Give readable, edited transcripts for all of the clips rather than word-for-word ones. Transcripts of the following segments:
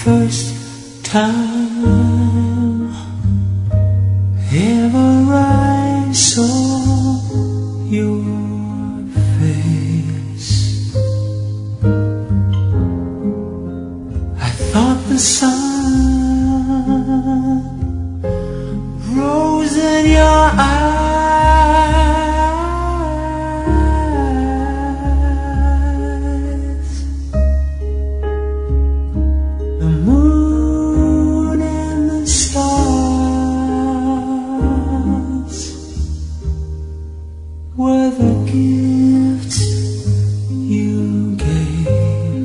first time ever I saw your face, I thought the sun rose in your eyes, the moon and the stars were the gifts you gave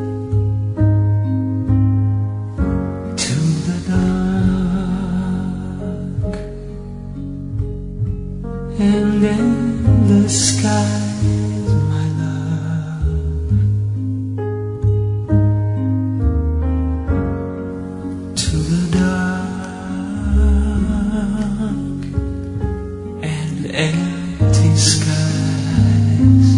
to the dark and endless skies, my love, to the dark and empty skies.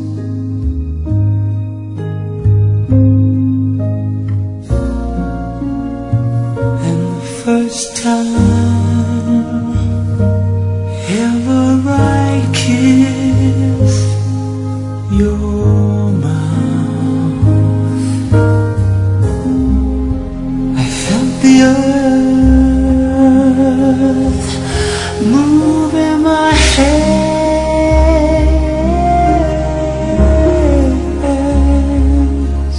And the first time ever I kissed your mouth, I felt the earth move in my hands,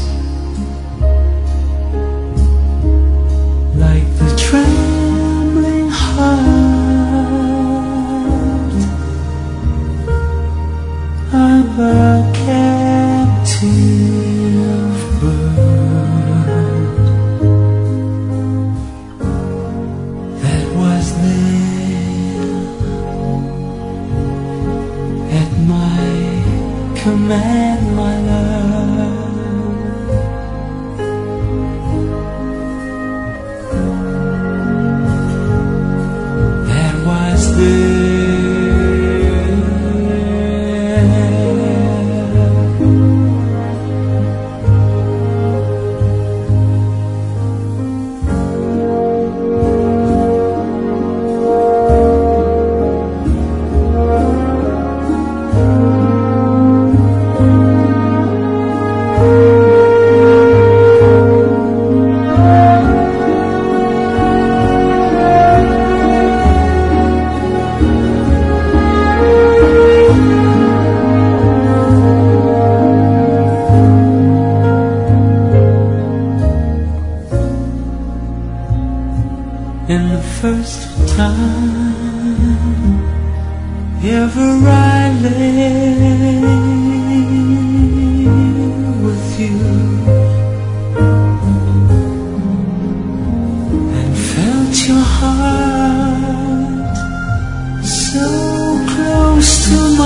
like the trembling heart of a captive bird that was there at my command, my love. That was there. And the first time ever I lay with you and felt your heart so close to mine,